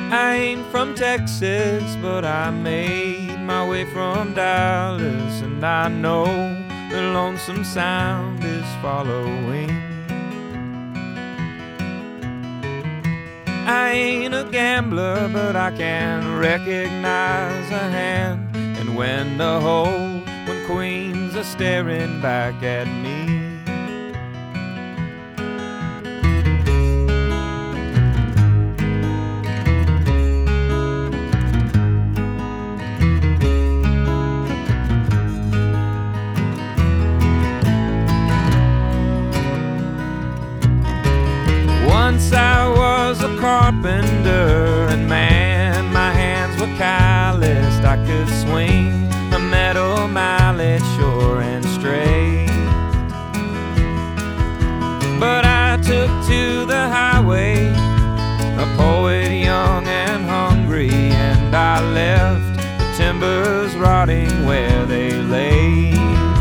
I ain't from Texas, but I made my way from Dallas, and I know the lonesome sound is following. I ain't a gambler, but I can recognize a hand and when to hold when queens are staring back at me. Once I was a carpenter, and man, my hands were calloused. I could swing a metal mallet sure and straight, but I took to the highway, a poet young and hungry, and I left the timbers rotting where they lay.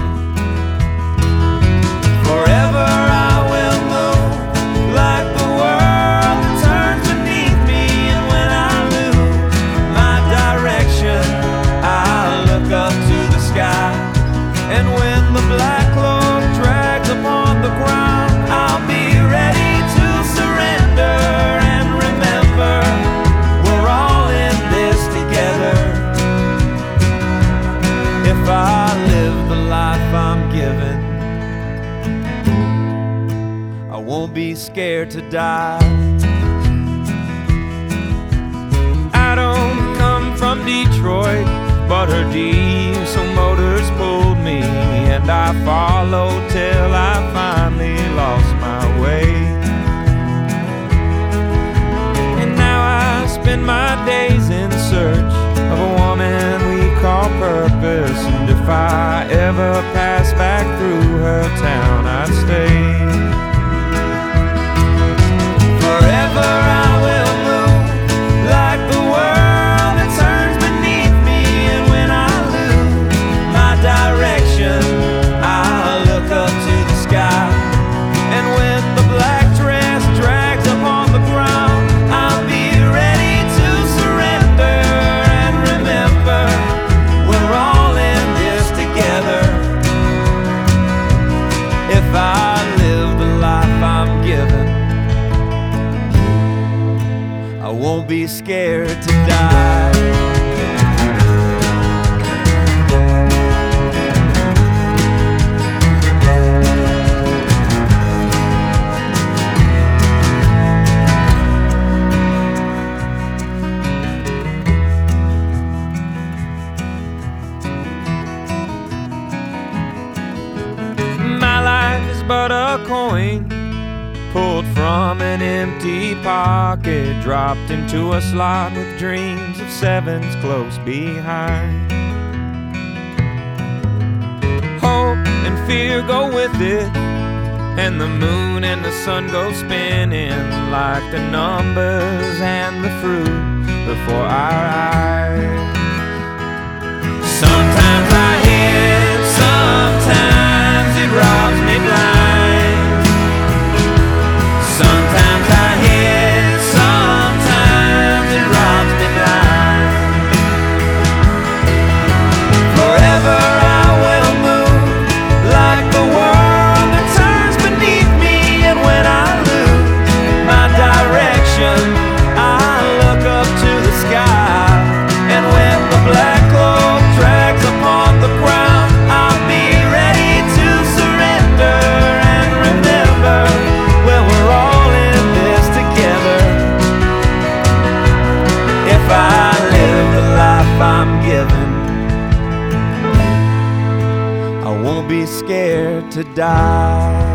Forever I will move like the world that turns beneath me, and when I lose my direction, I look up to the sky, and when the black cloak drags upon the ground, I'll be ready to surrender and remember we're all in this together. If I live the life I'm given, I won't be scared to die. I don't come from Detroit, but her diesel motors pulled me, and I followed till I finally lost my way. And now I spend my days in search of a woman we call purpose, and if I ever pass back through her town, I'd stay. Forever I will move like the world that turns beneath me, and when I lose my direction, I'll look up to the sky, and when the black dress drags upon the ground, I'll be ready to surrender and remember we're all in this together. If I live the life I'm given, I won't be scared to die. My life is but a coin pulled from an empty pocket, dropped into a slot with dreams of sevens close behind. Hope and fear go with it, and the moon and the sun go spinning like the numbers and the fruit before our eyes. Sometimes I hit, sometimes it robs me blind. Sometimes I hit, sometimes it robs me blind. Forever I will move like the world that turns beneath me, and when I lose my direction, I look up to the sky, and when the black cloak drags upon the ground, I'll be ready to surrender and remember where we're all in this together. If I live the life I'm given, I won't be scared to die.